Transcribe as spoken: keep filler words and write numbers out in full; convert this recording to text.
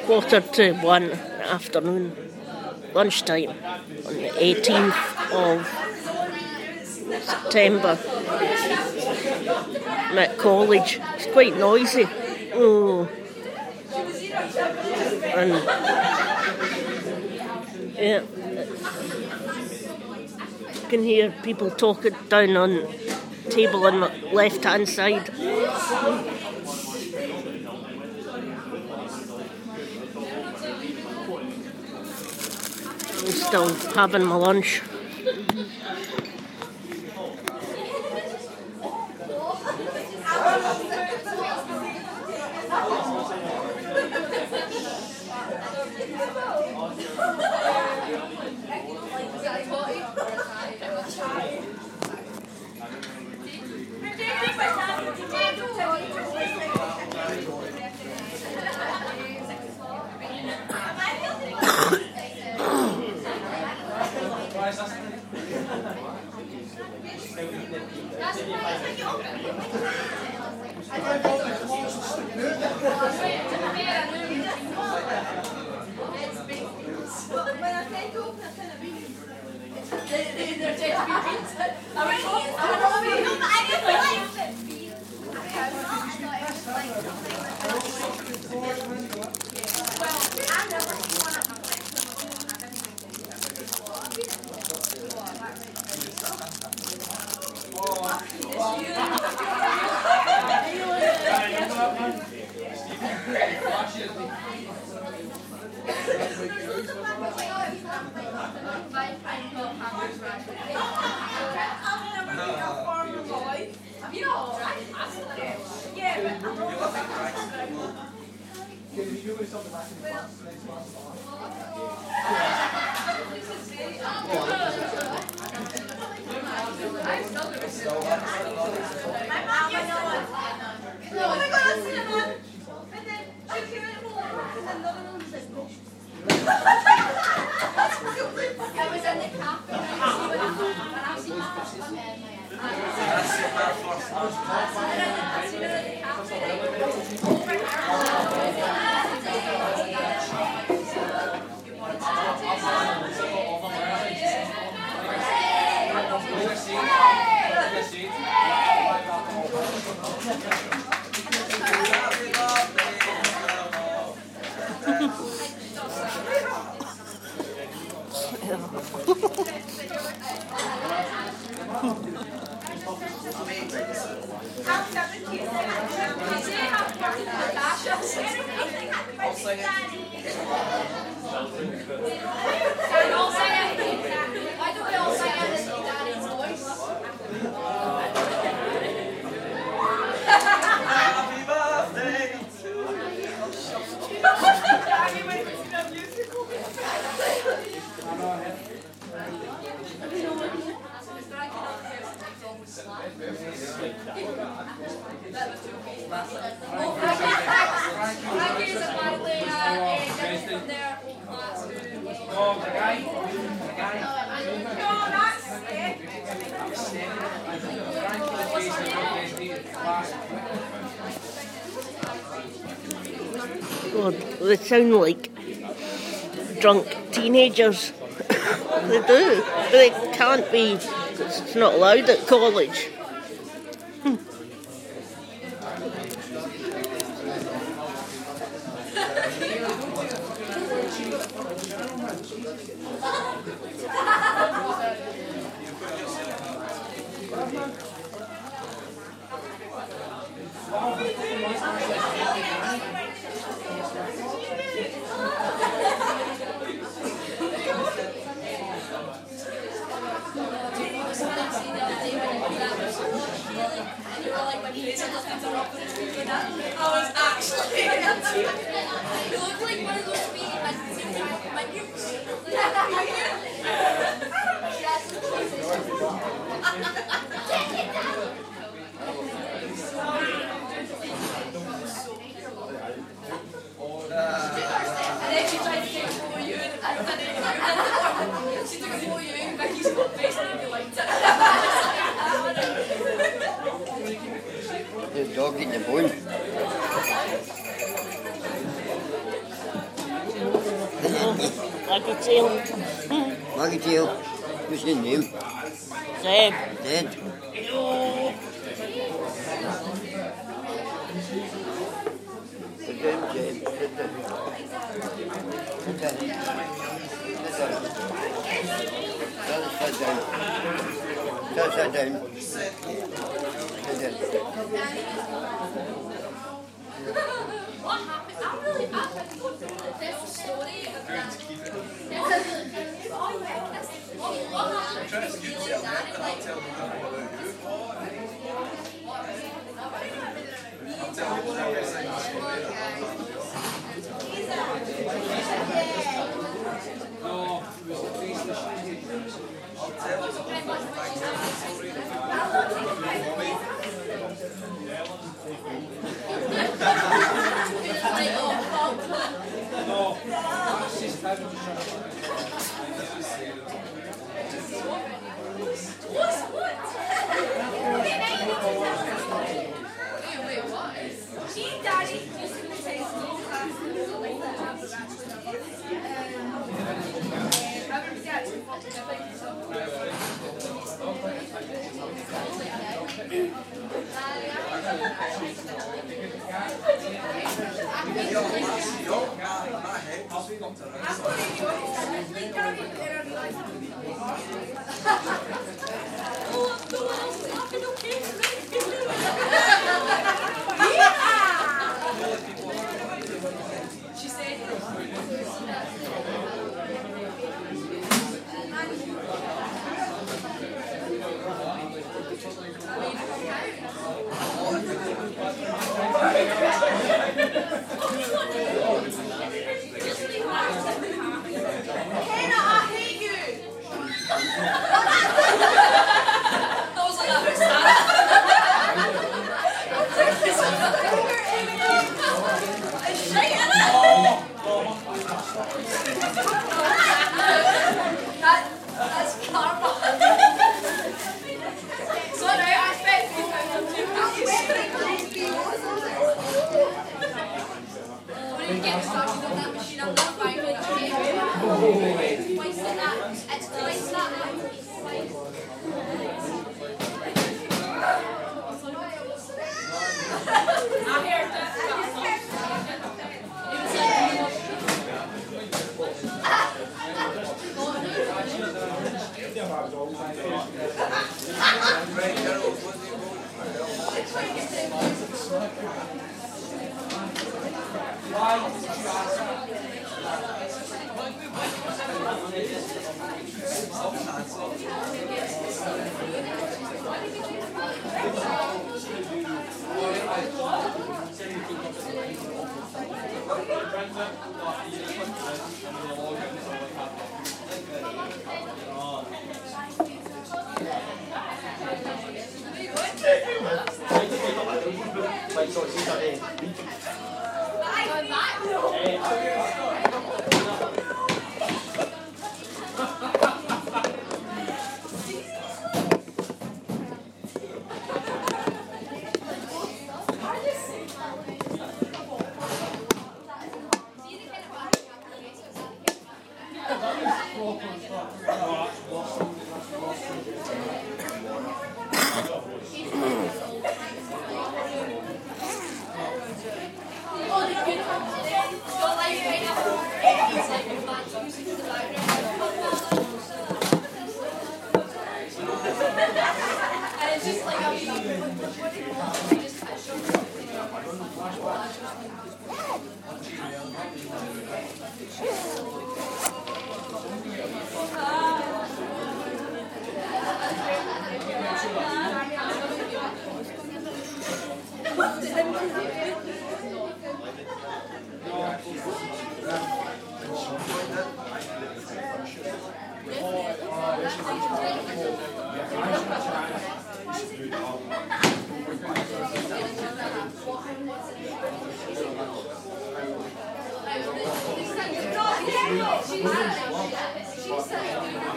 quarter to one in the afternoon, lunchtime, on the eighteenth of September. I'm at college. It's quite noisy. Oh. And yeah, you can hear people talking down on the table on the left hand side. I'm still having my lunch. God, they sound like drunk teenagers. They do. They can't be. It's not allowed at college. Hmm. I was actually you look like one of those speaking at the same time my gifts. And then she tried to take a photo of you and I didn't. She took a photo of you and Becky's got face and you liked it. The dog eating the bone. Maggie Tail. Maggie Tail. What's your name? Zeb. Zed. Sit down, Zed. Sit down. Sit down. Sit down. Tell us sit down. Tell us sit down. Sit down. What happened? I'm really bad at this story of that. What happened to you and Danny? Like, She's